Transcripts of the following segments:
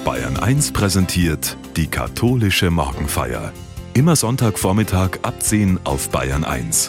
Bayern 1 präsentiert die katholische Morgenfeier. Immer Sonntagvormittag ab 10 auf Bayern 1.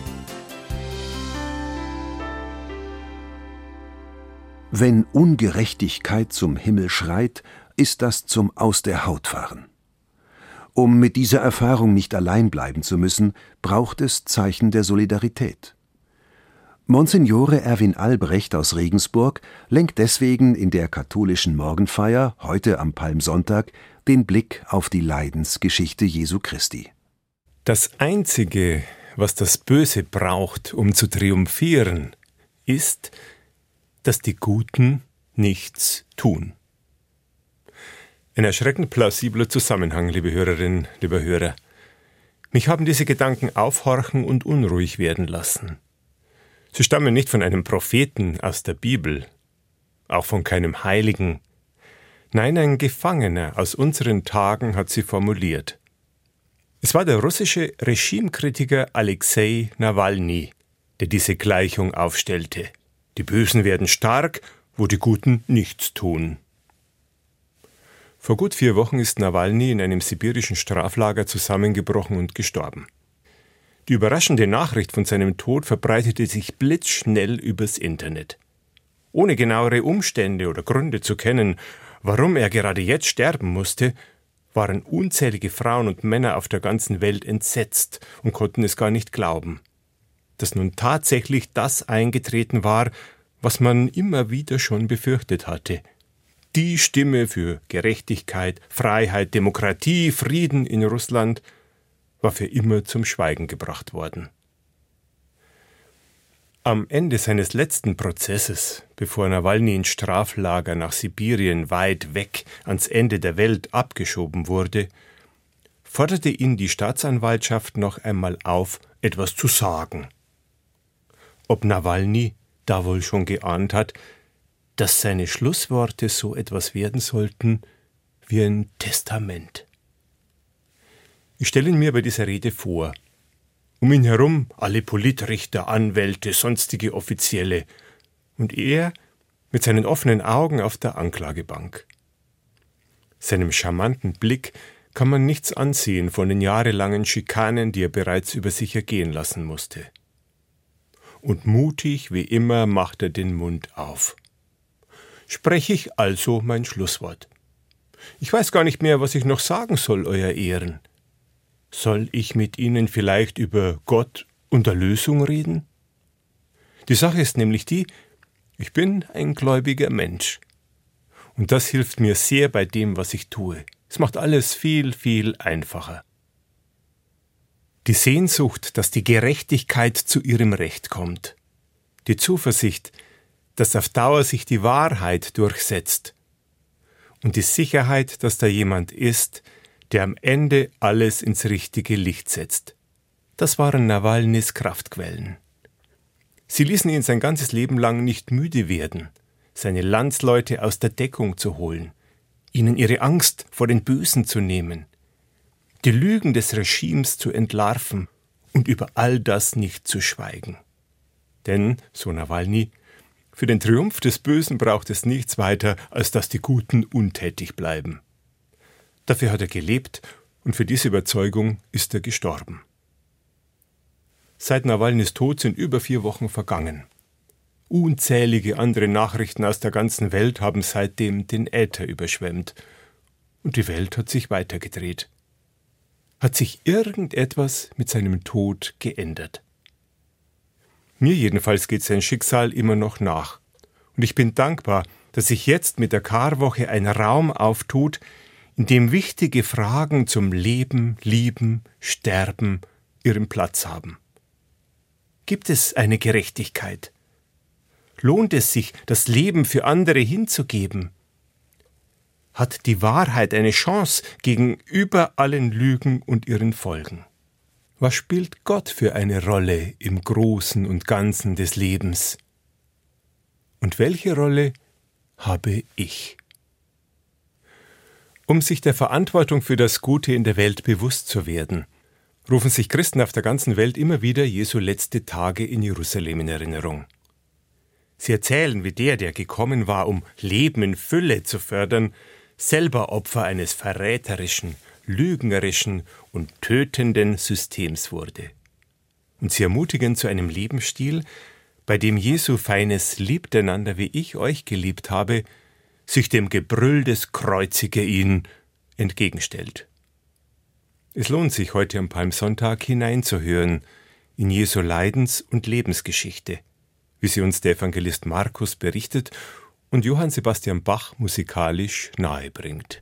Wenn Ungerechtigkeit zum Himmel schreit, ist das zum Aus der Haut fahren. Um mit dieser Erfahrung nicht allein bleiben zu müssen, braucht es Zeichen der Solidarität. Monsignore Erwin Albrecht aus Regensburg lenkt deswegen in der katholischen Morgenfeier, heute am Palmsonntag, den Blick auf die Leidensgeschichte Jesu Christi. Das Einzige, was das Böse braucht, um zu triumphieren, ist, dass die Guten nichts tun. Ein erschreckend plausibler Zusammenhang, liebe Hörerinnen, lieber Hörer. Mich haben diese Gedanken aufhorchen und unruhig werden lassen. Sie stammen nicht von einem Propheten aus der Bibel, auch von keinem Heiligen. Nein, ein Gefangener aus unseren Tagen hat sie formuliert. Es war der russische Regimekritiker Alexei Nawalny, der diese Gleichung aufstellte. Die Bösen werden stark, wo die Guten nichts tun. Vor gut 4 Wochen ist Nawalny in einem sibirischen Straflager zusammengebrochen und gestorben. Die überraschende Nachricht von seinem Tod verbreitete sich blitzschnell übers Internet. Ohne genauere Umstände oder Gründe zu kennen, warum er gerade jetzt sterben musste, waren unzählige Frauen und Männer auf der ganzen Welt entsetzt und konnten es gar nicht glauben, dass nun tatsächlich das eingetreten war, was man immer wieder schon befürchtet hatte. Die Stimme für Gerechtigkeit, Freiheit, Demokratie, Frieden in Russland war für immer zum Schweigen gebracht worden. Am Ende seines letzten Prozesses, bevor Nawalny ins Straflager nach Sibirien weit weg ans Ende der Welt abgeschoben wurde, forderte ihn die Staatsanwaltschaft noch einmal auf, etwas zu sagen. Ob Nawalny da wohl schon geahnt hat, dass seine Schlussworte so etwas werden sollten wie ein Testament. Ich stelle ihn mir bei dieser Rede vor. Um ihn herum alle Politrichter, Anwälte, sonstige Offizielle und er mit seinen offenen Augen auf der Anklagebank. Seinem charmanten Blick kann man nichts ansehen von den jahrelangen Schikanen, die er bereits über sich ergehen lassen musste. Und mutig wie immer macht er den Mund auf. Spreche ich also mein Schlusswort. Ich weiß gar nicht mehr, was ich noch sagen soll, Euer Ehren. Soll ich mit Ihnen vielleicht über Gott und Erlösung reden? Die Sache ist nämlich die, ich bin ein gläubiger Mensch. Und das hilft mir sehr bei dem, was ich tue. Es macht alles viel, viel einfacher. Die Sehnsucht, dass die Gerechtigkeit zu ihrem Recht kommt. Die Zuversicht, dass auf Dauer sich die Wahrheit durchsetzt. Und die Sicherheit, dass da jemand ist, der am Ende alles ins richtige Licht setzt. Das waren Nawalnys Kraftquellen. Sie ließen ihn sein ganzes Leben lang nicht müde werden, seine Landsleute aus der Deckung zu holen, ihnen ihre Angst vor den Bösen zu nehmen, die Lügen des Regimes zu entlarven und über all das nicht zu schweigen. Denn, so Nawalny, für den Triumph des Bösen braucht es nichts weiter, als dass die Guten untätig bleiben. Dafür hat er gelebt und für diese Überzeugung ist er gestorben. Seit Nawalnys Tod sind über 4 Wochen vergangen. Unzählige andere Nachrichten aus der ganzen Welt haben seitdem den Äther überschwemmt. Und die Welt hat sich weitergedreht. Hat sich irgendetwas mit seinem Tod geändert? Mir jedenfalls geht sein Schicksal immer noch nach. Und ich bin dankbar, dass sich jetzt mit der Karwoche ein Raum auftut, in dem wichtige Fragen zum Leben, Lieben, Sterben ihren Platz haben. Gibt es eine Gerechtigkeit? Lohnt es sich, das Leben für andere hinzugeben? Hat die Wahrheit eine Chance gegenüber allen Lügen und ihren Folgen? Was spielt Gott für eine Rolle im Großen und Ganzen des Lebens? Und welche Rolle habe ich? Um sich der Verantwortung für das Gute in der Welt bewusst zu werden, rufen sich Christen auf der ganzen Welt immer wieder Jesu letzte Tage in Jerusalem in Erinnerung. Sie erzählen, wie der gekommen war, um Leben in Fülle zu fördern, selber Opfer eines verräterischen, lügnerischen und tötenden Systems wurde. Und sie ermutigen zu einem Lebensstil, bei dem Jesu feines Liebt einander, wie ich euch geliebt habe, sich dem Gebrüll des Kreuzige ihn entgegenstellt. Es lohnt sich, heute am Palmsonntag hineinzuhören in Jesu Leidens- und Lebensgeschichte, wie sie uns der Evangelist Markus berichtet und Johann Sebastian Bach musikalisch nahebringt.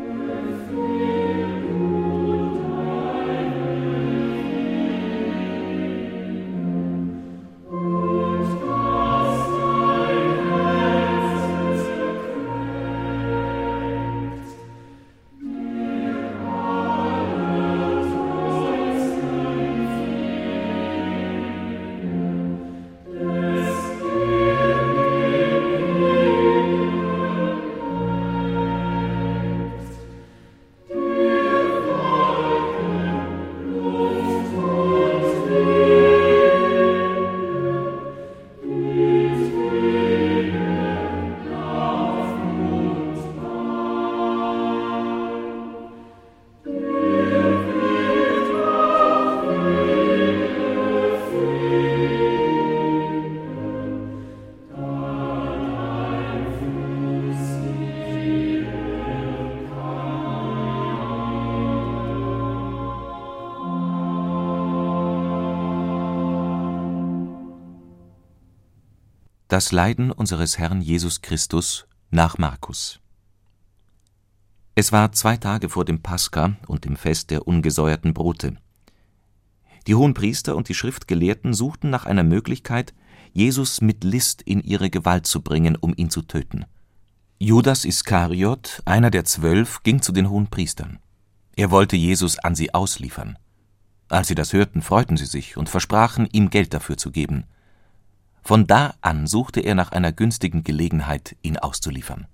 Das Leiden unseres Herrn Jesus Christus nach Markus. Es war 2 Tage vor dem Pascha und dem Fest der ungesäuerten Brote. Die Hohenpriester und die Schriftgelehrten suchten nach einer Möglichkeit, Jesus mit List in ihre Gewalt zu bringen, um ihn zu töten. Judas Iskariot, einer der 12, ging zu den Hohenpriestern. Er wollte Jesus an sie ausliefern. Als sie das hörten, freuten sie sich und versprachen, ihm Geld dafür zu geben. Von da an suchte er nach einer günstigen Gelegenheit, ihn auszuliefern.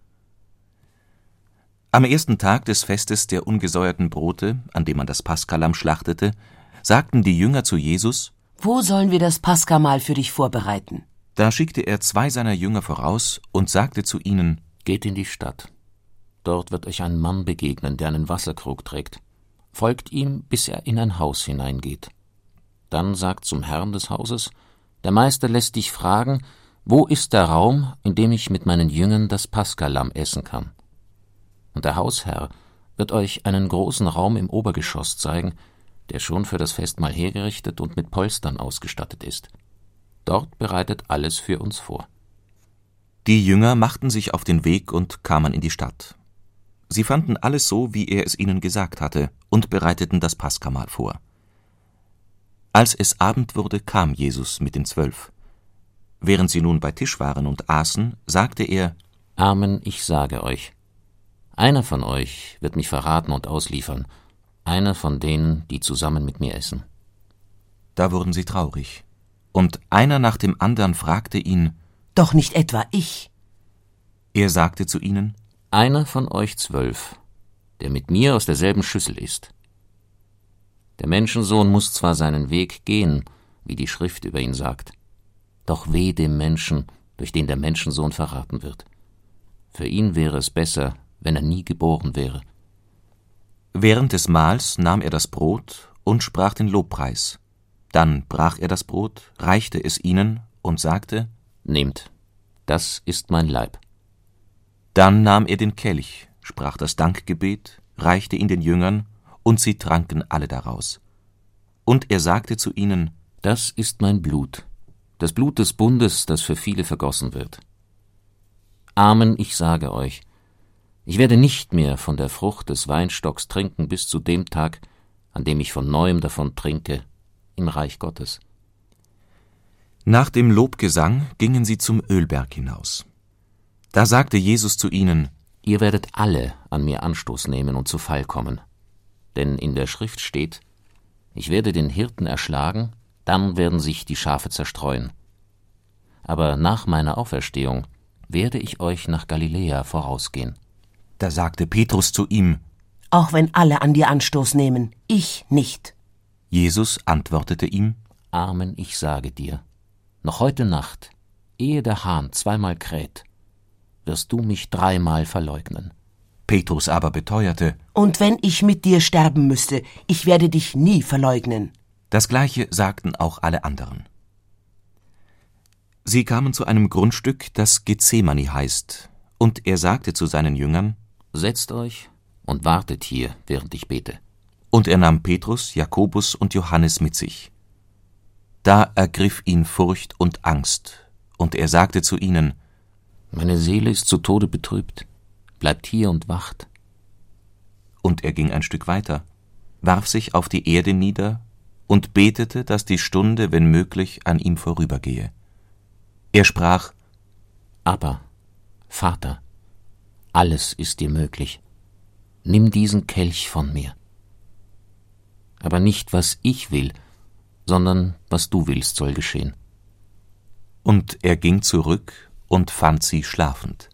Am ersten Tag des Festes der ungesäuerten Brote, an dem man das Paschalamm schlachtete, sagten die Jünger zu Jesus: Wo sollen wir das Paschamahl für dich vorbereiten? Da schickte er 2 seiner Jünger voraus und sagte zu ihnen: Geht in die Stadt. Dort wird euch ein Mann begegnen, der einen Wasserkrug trägt. Folgt ihm, bis er in ein Haus hineingeht. Dann sagt zum Herrn des Hauses: Der Meister lässt dich fragen, wo ist der Raum, in dem ich mit meinen Jüngern das Paschalamm essen kann? Und der Hausherr wird euch einen großen Raum im Obergeschoss zeigen, der schon für das Festmahl hergerichtet und mit Polstern ausgestattet ist. Dort bereitet alles für uns vor. Die Jünger machten sich auf den Weg und kamen in die Stadt. Sie fanden alles so, wie er es ihnen gesagt hatte, und bereiteten das Paschamahl vor. Als es Abend wurde, kam Jesus mit den 12. Während sie nun bei Tisch waren und aßen, sagte er: Amen, ich sage euch, einer von euch wird mich verraten und ausliefern, einer von denen, die zusammen mit mir essen. Da wurden sie traurig, und einer nach dem anderen fragte ihn: Doch nicht etwa ich? Er sagte zu ihnen: Einer von euch 12, der mit mir aus derselben Schüssel isst. Der Menschensohn muss zwar seinen Weg gehen, wie die Schrift über ihn sagt, doch weh dem Menschen, durch den der Menschensohn verraten wird. Für ihn wäre es besser, wenn er nie geboren wäre. Während des Mahls nahm er das Brot und sprach den Lobpreis. Dann brach er das Brot, reichte es ihnen und sagte: Nehmt, das ist mein Leib. Dann nahm er den Kelch, sprach das Dankgebet, reichte ihn den Jüngern, und sie tranken alle daraus. Und er sagte zu ihnen: Das ist mein Blut, das Blut des Bundes, das für viele vergossen wird. Amen, ich sage euch, ich werde nicht mehr von der Frucht des Weinstocks trinken bis zu dem Tag, an dem ich von neuem davon trinke, im Reich Gottes. Nach dem Lobgesang gingen sie zum Ölberg hinaus. Da sagte Jesus zu ihnen: Ihr werdet alle an mir Anstoß nehmen und zu Fall kommen. Denn in der Schrift steht: Ich werde den Hirten erschlagen, dann werden sich die Schafe zerstreuen. Aber nach meiner Auferstehung werde ich euch nach Galiläa vorausgehen. Da sagte Petrus zu ihm: Auch wenn alle an dir Anstoß nehmen, ich nicht. Jesus antwortete ihm: Amen, ich sage dir, noch heute Nacht, ehe der Hahn 2-mal kräht, wirst du mich 3-mal verleugnen. Petrus aber beteuerte: Und wenn ich mit dir sterben müsste, ich werde dich nie verleugnen. Das Gleiche sagten auch alle anderen. Sie kamen zu einem Grundstück, das Gethsemane heißt, und er sagte zu seinen Jüngern: Setzt euch und wartet hier, während ich bete. Und er nahm Petrus, Jakobus und Johannes mit sich. Da ergriff ihn Furcht und Angst, und er sagte zu ihnen: Meine Seele ist zu Tode betrübt. Bleibt hier und wacht. Und er ging ein Stück weiter, warf sich auf die Erde nieder und betete, dass die Stunde, wenn möglich, an ihm vorübergehe. Er sprach: Aber, Vater, alles ist dir möglich. Nimm diesen Kelch von mir. Aber nicht, was ich will, sondern was du willst, soll geschehen. Und er ging zurück und fand sie schlafend.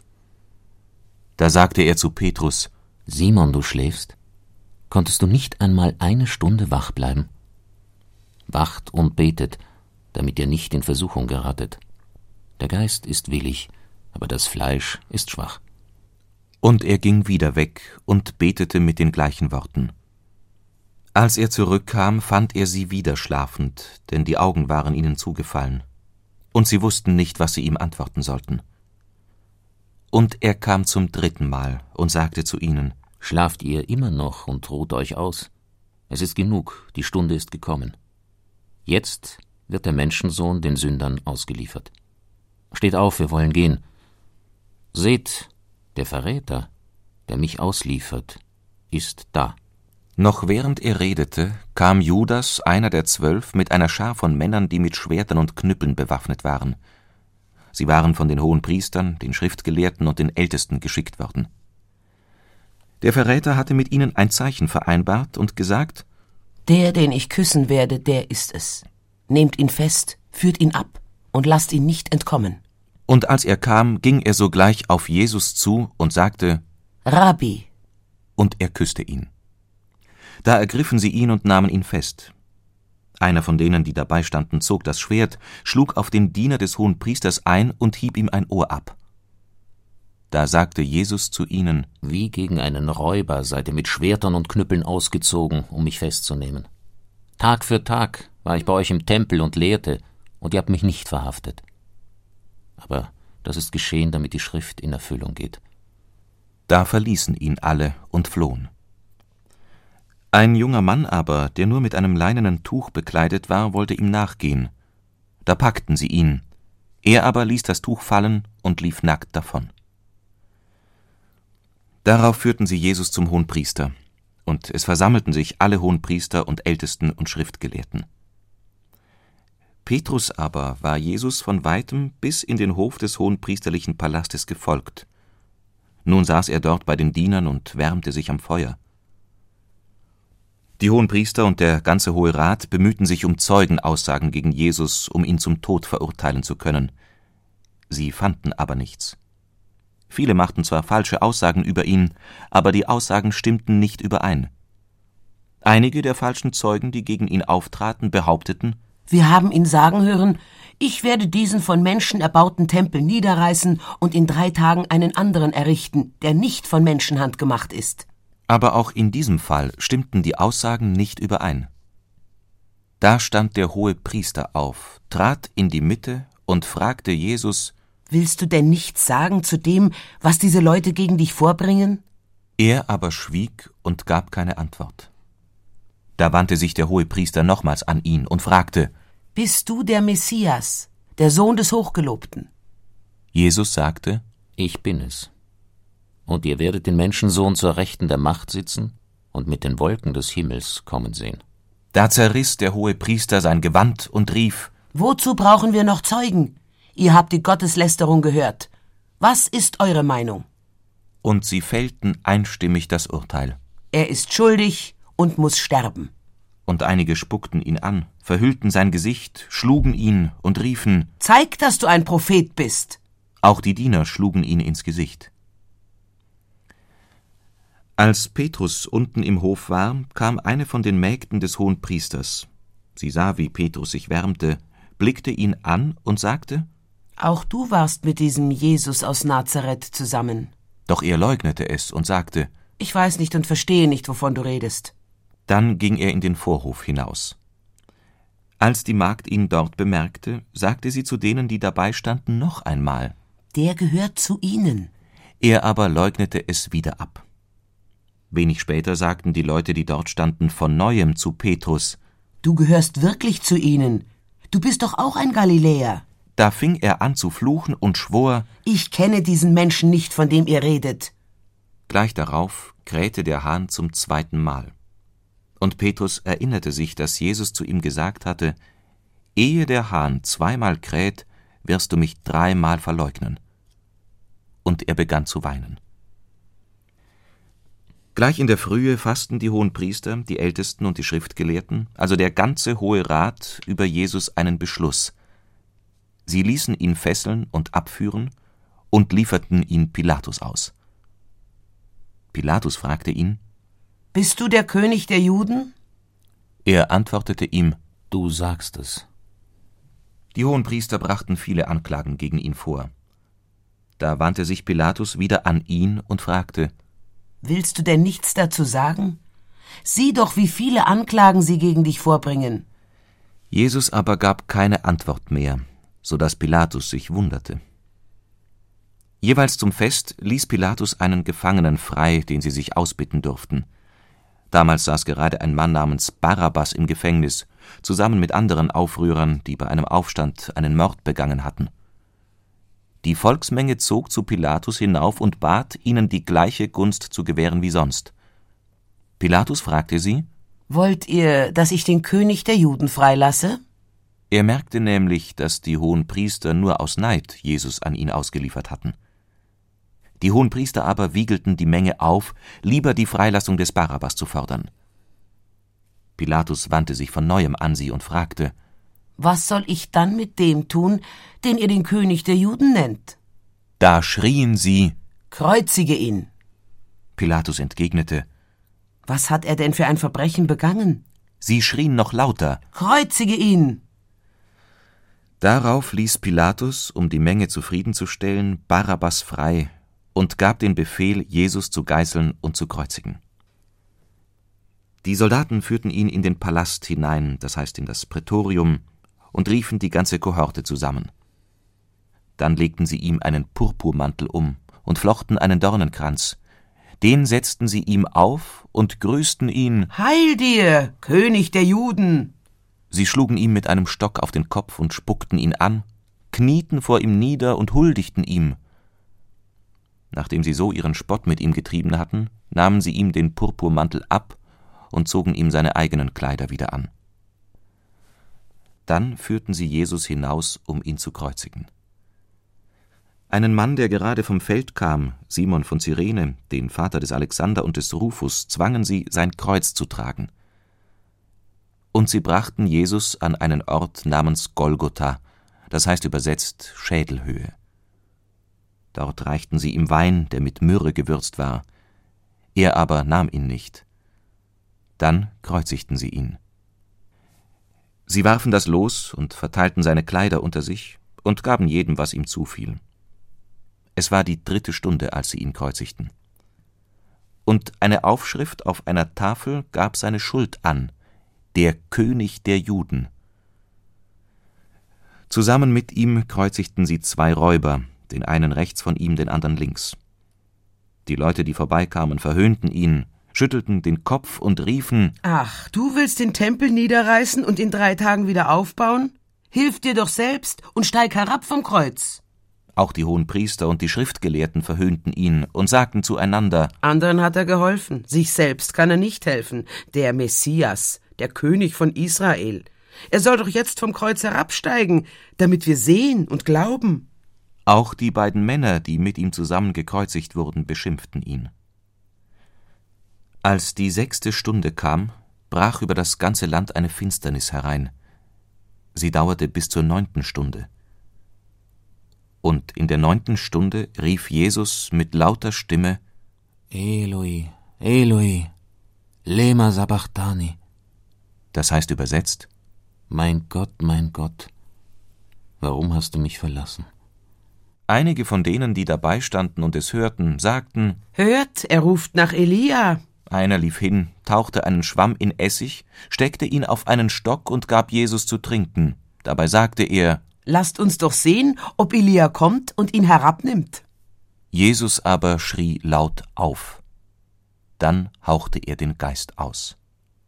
Da sagte er zu Petrus: Simon, du schläfst? Konntest du nicht einmal eine Stunde wach bleiben? Wacht und betet, damit ihr nicht in Versuchung geratet. Der Geist ist willig, aber das Fleisch ist schwach. Und er ging wieder weg und betete mit den gleichen Worten. Als er zurückkam, fand er sie wieder schlafend, denn die Augen waren ihnen zugefallen, und sie wussten nicht, was sie ihm antworten sollten. Und er kam zum 3. Mal und sagte zu ihnen: Schlaft ihr immer noch und ruht euch aus? Es ist genug, die Stunde ist gekommen. Jetzt wird der Menschensohn den Sündern ausgeliefert. Steht auf, wir wollen gehen. Seht, der Verräter, der mich ausliefert, ist da. Noch während er redete, kam Judas, einer der 12, mit einer Schar von Männern, die mit Schwertern und Knüppeln bewaffnet waren. Sie waren von den Hohenpriestern, den Schriftgelehrten und den Ältesten geschickt worden. Der Verräter hatte mit ihnen ein Zeichen vereinbart und gesagt: Der, den ich küssen werde, der ist es. Nehmt ihn fest, führt ihn ab und lasst ihn nicht entkommen. Und als er kam, ging er sogleich auf Jesus zu und sagte: Rabbi. Und er küsste ihn. Da ergriffen sie ihn und nahmen ihn fest. Einer von denen, die dabei standen, zog das Schwert, schlug auf den Diener des Hohenpriesters ein und hieb ihm ein Ohr ab. Da sagte Jesus zu ihnen: Wie gegen einen Räuber seid ihr mit Schwertern und Knüppeln ausgezogen, um mich festzunehmen. Tag für Tag war ich bei euch im Tempel und lehrte, und ihr habt mich nicht verhaftet. Aber das ist geschehen, damit die Schrift in Erfüllung geht. Da verließen ihn alle und flohen. Ein junger Mann aber, der nur mit einem leinenen Tuch bekleidet war, wollte ihm nachgehen. Da packten sie ihn. Er aber ließ das Tuch fallen und lief nackt davon. Darauf führten sie Jesus zum Hohenpriester, und es versammelten sich alle Hohenpriester und Ältesten und Schriftgelehrten. Petrus aber war Jesus von weitem bis in den Hof des hohenpriesterlichen Palastes gefolgt. Nun saß er dort bei den Dienern und wärmte sich am Feuer. Die Hohenpriester und der ganze Hohe Rat bemühten sich um Zeugenaussagen gegen Jesus, um ihn zum Tod verurteilen zu können. Sie fanden aber nichts. Viele machten zwar falsche Aussagen über ihn, aber die Aussagen stimmten nicht überein. Einige der falschen Zeugen, die gegen ihn auftraten, behaupteten: Wir haben ihn sagen hören, ich werde diesen von Menschen erbauten Tempel niederreißen und in 3 Tagen einen anderen errichten, der nicht von Menschenhand gemacht ist. Aber auch in diesem Fall stimmten die Aussagen nicht überein. Da stand der Hohepriester auf, trat in die Mitte und fragte Jesus: Willst du denn nichts sagen zu dem, was diese Leute gegen dich vorbringen? Er aber schwieg und gab keine Antwort. Da wandte sich der Hohepriester nochmals an ihn und fragte: Bist du der Messias, der Sohn des Hochgelobten? Jesus sagte: Ich bin es. Und ihr werdet den Menschensohn zur Rechten der Macht sitzen und mit den Wolken des Himmels kommen sehen. Da zerriss der Hohepriester sein Gewand und rief: Wozu brauchen wir noch Zeugen? Ihr habt die Gotteslästerung gehört. Was ist eure Meinung? Und sie fällten einstimmig das Urteil. Er ist schuldig und muss sterben. Und einige spuckten ihn an, verhüllten sein Gesicht, schlugen ihn und riefen: Zeig, dass du ein Prophet bist. Auch die Diener schlugen ihn ins Gesicht. Als Petrus unten im Hof war, kam eine von den Mägden des Hohenpriesters. Sie sah, wie Petrus sich wärmte, blickte ihn an und sagte: Auch du warst mit diesem Jesus aus Nazareth zusammen. Doch er leugnete es und sagte: Ich weiß nicht und verstehe nicht, wovon du redest. Dann ging er in den Vorhof hinaus. Als die Magd ihn dort bemerkte, sagte sie zu denen, die dabei standen, noch einmal: Der gehört zu ihnen. Er aber leugnete es wieder ab. Wenig später sagten die Leute, die dort standen, von neuem zu Petrus: Du gehörst wirklich zu ihnen. Du bist doch auch ein Galiläer. Da fing er an zu fluchen und schwor: Ich kenne diesen Menschen nicht, von dem ihr redet. Gleich darauf krähte der Hahn zum 2. Mal. Und Petrus erinnerte sich, dass Jesus zu ihm gesagt hatte: Ehe der Hahn 2-mal kräht, wirst du mich 3-mal verleugnen. Und er begann zu weinen. Gleich in der Frühe fassten die Hohenpriester, die Ältesten und die Schriftgelehrten, also der ganze Hohe Rat, über Jesus einen Beschluss. Sie ließen ihn fesseln und abführen und lieferten ihn Pilatus aus. Pilatus fragte ihn: Bist du der König der Juden? Er antwortete ihm: Du sagst es. Die Hohenpriester brachten viele Anklagen gegen ihn vor. Da wandte sich Pilatus wieder an ihn und fragte: Willst du denn nichts dazu sagen? Sieh doch, wie viele Anklagen sie gegen dich vorbringen. Jesus aber gab keine Antwort mehr, so dass Pilatus sich wunderte. Jeweils zum Fest ließ Pilatus einen Gefangenen frei, den sie sich ausbitten durften. Damals saß gerade ein Mann namens Barabbas im Gefängnis, zusammen mit anderen Aufrührern, die bei einem Aufstand einen Mord begangen hatten. Die Volksmenge zog zu Pilatus hinauf und bat, ihnen die gleiche Gunst zu gewähren wie sonst. Pilatus fragte sie: Wollt ihr, dass ich den König der Juden freilasse? Er merkte nämlich, dass die Hohenpriester nur aus Neid Jesus an ihn ausgeliefert hatten. Die Hohenpriester aber wiegelten die Menge auf, lieber die Freilassung des Barabbas zu fordern. Pilatus wandte sich von neuem an sie und fragte: Was soll ich dann mit dem tun, den ihr den König der Juden nennt? Da schrien sie: Kreuzige ihn! Pilatus entgegnete: Was hat er denn für ein Verbrechen begangen? Sie schrien noch lauter: Kreuzige ihn! Darauf ließ Pilatus, um die Menge zufriedenzustellen, Barabbas frei und gab den Befehl, Jesus zu geißeln und zu kreuzigen. Die Soldaten führten ihn in den Palast hinein, das heißt in das Prätorium, und riefen die ganze Kohorte zusammen. Dann legten sie ihm einen Purpurmantel um und flochten einen Dornenkranz. Den setzten sie ihm auf und grüßten ihn: Heil dir, König der Juden! Sie schlugen ihm mit einem Stock auf den Kopf und spuckten ihn an, knieten vor ihm nieder und huldigten ihm. Nachdem sie so ihren Spott mit ihm getrieben hatten, nahmen sie ihm den Purpurmantel ab und zogen ihm seine eigenen Kleider wieder an. Dann führten sie Jesus hinaus, um ihn zu kreuzigen. Einen Mann, der gerade vom Feld kam, Simon von Cyrene, den Vater des Alexander und des Rufus, zwangen sie, sein Kreuz zu tragen. Und sie brachten Jesus an einen Ort namens Golgotha, das heißt übersetzt Schädelhöhe. Dort reichten sie ihm Wein, der mit Myrrhe gewürzt war. Er aber nahm ihn nicht. Dann kreuzigten sie ihn. Sie warfen das Los und verteilten seine Kleider unter sich und gaben jedem, was ihm zufiel. Es war die 3. Stunde, als sie ihn kreuzigten. Und eine Aufschrift auf einer Tafel gab seine Schuld an: Der König der Juden. Zusammen mit ihm kreuzigten sie 2 Räuber, den einen rechts von ihm, den anderen links. Die Leute, die vorbeikamen, verhöhnten ihn, schüttelten den Kopf und riefen: Ach, du willst den Tempel niederreißen und in 3 Tagen wieder aufbauen? Hilf dir doch selbst und steig herab vom Kreuz. Auch die Hohenpriester und die Schriftgelehrten verhöhnten ihn und sagten zueinander: Anderen hat er geholfen, sich selbst kann er nicht helfen. Der Messias, der König von Israel. Er soll doch jetzt vom Kreuz herabsteigen, damit wir sehen und glauben. Auch die beiden Männer, die mit ihm zusammen gekreuzigt wurden, beschimpften ihn. Als die 6. Stunde kam, brach über das ganze Land eine Finsternis herein. Sie dauerte bis zur 9. Stunde. Und in der 9. Stunde rief Jesus mit lauter Stimme: Eloi, Eloi, lema sabachthani. Das heißt übersetzt: Mein Gott, warum hast du mich verlassen? Einige von denen, die dabei standen und es hörten, sagten: Hört, er ruft nach Elia. Einer lief hin, tauchte einen Schwamm in Essig, steckte ihn auf einen Stock und gab Jesus zu trinken. Dabei sagte er: Lasst uns doch sehen, ob Elia kommt und ihn herabnimmt. Jesus aber schrie laut auf. Dann hauchte er den Geist aus.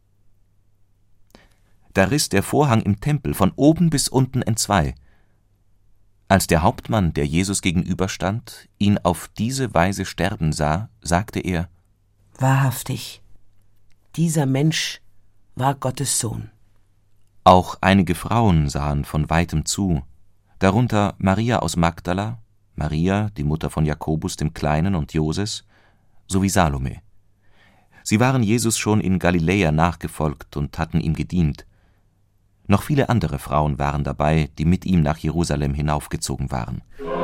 Da riss der Vorhang im Tempel von oben bis unten entzwei. Als der Hauptmann, der Jesus gegenüberstand, ihn auf diese Weise sterben sah, sagte er: Wahrhaftig, dieser Mensch war Gottes Sohn. Auch einige Frauen sahen von weitem zu, darunter Maria aus Magdala, Maria, die Mutter von Jakobus dem Kleinen und Joses, sowie Salome. Sie waren Jesus schon in Galiläa nachgefolgt und hatten ihm gedient. Noch viele andere Frauen waren dabei, die mit ihm nach Jerusalem hinaufgezogen waren.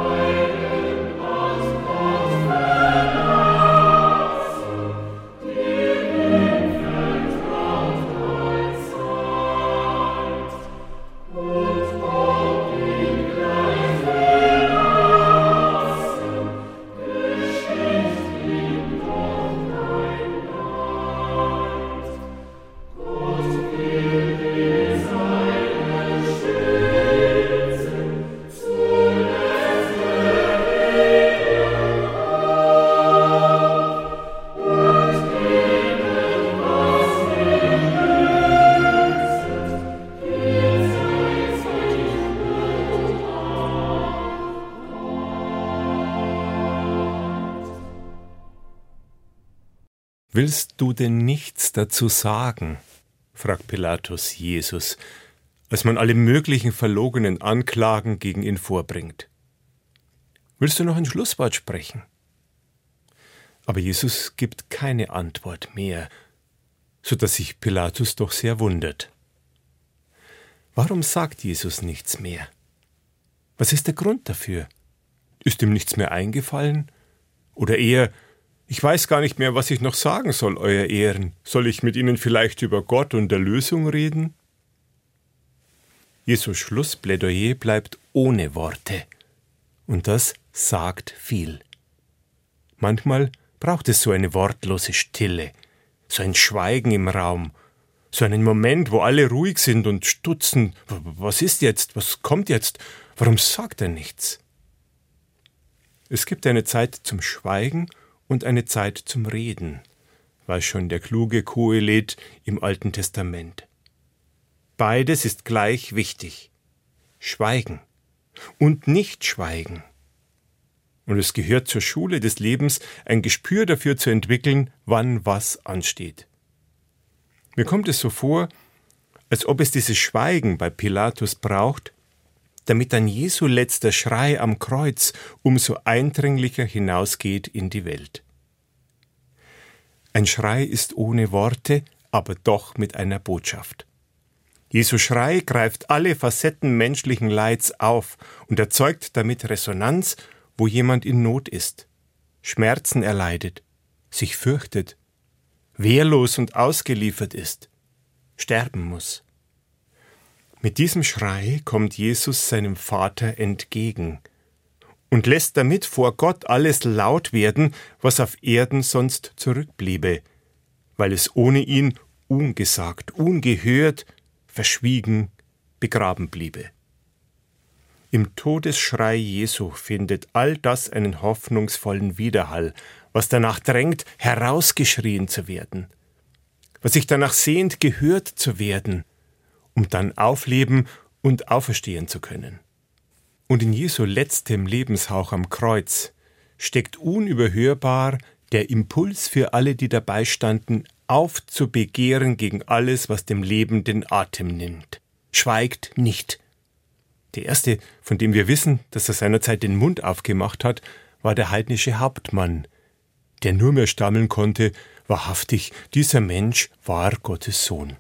»Willst du denn nichts dazu sagen?« fragt Pilatus Jesus, als man alle möglichen verlogenen Anklagen gegen ihn vorbringt. »Willst du noch ein Schlusswort sprechen?« Aber Jesus gibt keine Antwort mehr, so dass sich Pilatus doch sehr wundert. Warum sagt Jesus nichts mehr? Was ist der Grund dafür? Ist ihm nichts mehr eingefallen? Oder eher: »Ich weiß gar nicht mehr, was ich noch sagen soll, Euer Ehren. Soll ich mit Ihnen vielleicht über Gott und Erlösung reden?« Jesu Schlussplädoyer bleibt ohne Worte. Und das sagt viel. Manchmal braucht es so eine wortlose Stille, so ein Schweigen im Raum, so einen Moment, wo alle ruhig sind und stutzen. Was ist jetzt? Was kommt jetzt? Warum sagt er nichts? Es gibt eine Zeit zum Schweigen und eine Zeit zum Reden, weiß schon der kluge Kohelet im Alten Testament. Beides ist gleich wichtig. Schweigen und nicht schweigen. Und es gehört zur Schule des Lebens, ein Gespür dafür zu entwickeln, wann was ansteht. Mir kommt es so vor, als ob es dieses Schweigen bei Pilatus braucht, damit dann Jesu letzter Schrei am Kreuz umso eindringlicher hinausgeht in die Welt. Ein Schrei ist ohne Worte, aber doch mit einer Botschaft. Jesu Schrei greift alle Facetten menschlichen Leids auf und erzeugt damit Resonanz, wo jemand in Not ist, Schmerzen erleidet, sich fürchtet, wehrlos und ausgeliefert ist, sterben muss. Mit diesem Schrei kommt Jesus seinem Vater entgegen und lässt damit vor Gott alles laut werden, was auf Erden sonst zurückbliebe, weil es ohne ihn ungesagt, ungehört, verschwiegen, begraben bliebe. Im Todesschrei Jesu findet all das einen hoffnungsvollen Widerhall, was danach drängt, herausgeschrien zu werden, was sich danach sehnt, gehört zu werden, um dann aufleben und auferstehen zu können. Und in Jesu letztem Lebenshauch am Kreuz steckt unüberhörbar der Impuls für alle, die dabei standen, aufzubegehren gegen alles, was dem Leben den Atem nimmt. Schweigt nicht. Der erste, von dem wir wissen, dass er seinerzeit den Mund aufgemacht hat, war der heidnische Hauptmann, der nur mehr stammeln konnte: Wahrhaftig, dieser Mensch war Gottes Sohn.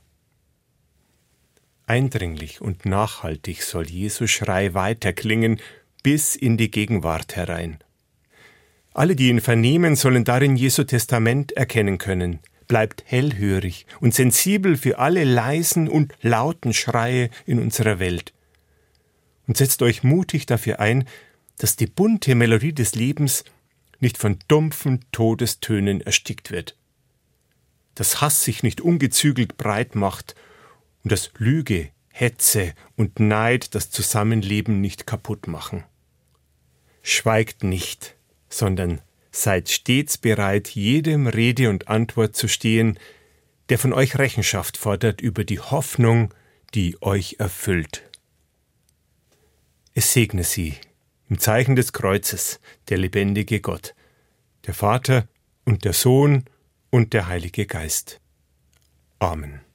Eindringlich und nachhaltig soll Jesu Schrei weiterklingen bis in die Gegenwart herein. Alle, die ihn vernehmen, sollen darin Jesu Testament erkennen können. Bleibt hellhörig und sensibel für alle leisen und lauten Schreie in unserer Welt. Und setzt euch mutig dafür ein, dass die bunte Melodie des Lebens nicht von dumpfen Todestönen erstickt wird, dass Hass sich nicht ungezügelt breit macht und dass Lüge, Hetze und Neid das Zusammenleben nicht kaputt machen. Schweigt nicht, sondern seid stets bereit, jedem Rede und Antwort zu stehen, der von euch Rechenschaft fordert über die Hoffnung, die euch erfüllt. Es segne sie im Zeichen des Kreuzes der lebendige Gott, der Vater und der Sohn und der Heilige Geist. Amen.